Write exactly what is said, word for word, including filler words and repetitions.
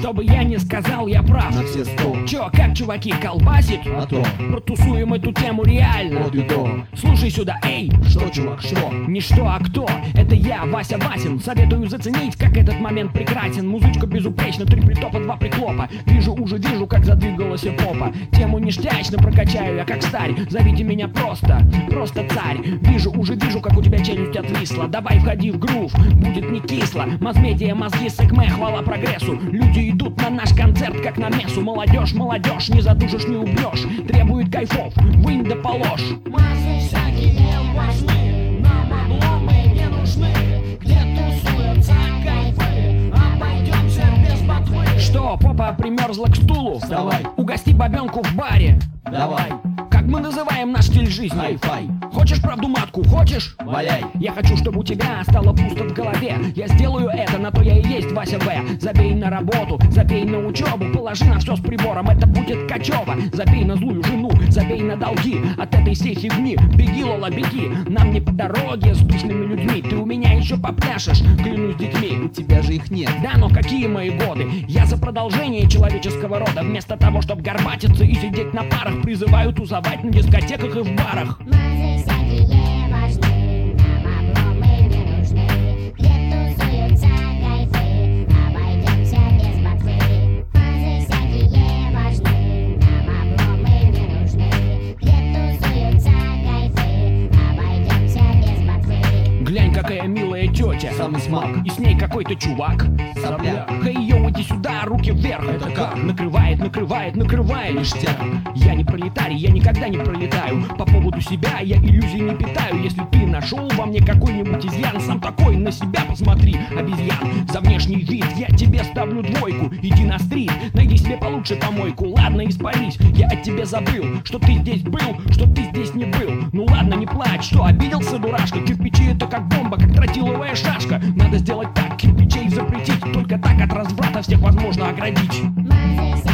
Что бы я ни сказал, я прав. На все сто. Чё, как, чуваки, колбасит? А то. Протусуем эту тему реально. Вот и то. Слушай сюда, эй. Что, чувак, что? Не что, а кто? Это я, Вася Васин. Советую заценить, как этот момент прекрасен. Музычка безупречна, три притопа, два приклопа. Вижу, уже вижу, как задвигалась попа. Тему ништячно прокачаю я, как старь. Зовите меня просто, просто царь. Вижу, уже вижу, как у тебя челюсть отвисла. Давай входи в грув, будет не кисло. Масс-медиа, мозги, сэкме, хвала прогрессу. Люди идут на наш концерт, как на мессу. Молодежь, молодежь, не задушишь, не убьешь. Требует кайфов, вынь да положь. Массы всякие важны, нам обломы не нужны. Где тусуются кайфы, обойдемся без ботвы. Что, попа примерзла к стулу? Вставай. Угости бабенку в баре. Давай. Как мы называем наш стиль жизни? Хай-фай. Хочешь правду матку, хочешь? Валяй. Я хочу, чтобы у тебя стало пусто в голове. Я сделаю это, на то я и есть Вася В. Забей на работу, забей на учебу, положи на все с прибором, это будет качево. Забей на злую жену, забей на долги. От этой всей фигни беги, Лола, беги. Нам не по дороге с душными людьми. Ты у меня еще попляшешь, клянусь детьми. У тебя же их нет. Да, но какие мои годы? Я за продолжение человеческого рода. Вместо того, чтобы горбатиться и сидеть на парах, призываю тусовать на дискотеках и в барах. Массы всякие важны, нам обломы не нужны. Где тусуются кайфы, обойдемся без ботвы. Массы всякие важны, нам обломы не нужны. Где тусуются кайфы, обойдемся без ботвы. Глянь, какая милая тетя. Самый смак. И с ней какой-то чувак. Сопля. Хей, йоу, иди сюда, руки вверх. Это как? Накрывает, накрывает, накрывает. Ништяк. Я не пролетарий, я никогда не пролетаю. По поводу себя я иллюзий не питаю. Если ты нашел во мне какой-нибудь изъян, сам такой, на себя посмотри, обезьян. За внешний вид я тебе ставлю двойку. Иди на стрит, найди себе получше помойку. Ладно, испарись, я от тебя забыл, что ты здесь был, что ты здесь не был. Ну ладно, не плачь, что обиделся, дурашка. Кирпичи это как бомба, как тротиловая шашка. Надо сделать так, кирпичей запретить. Только так от разврата всех возможно оградить. Массы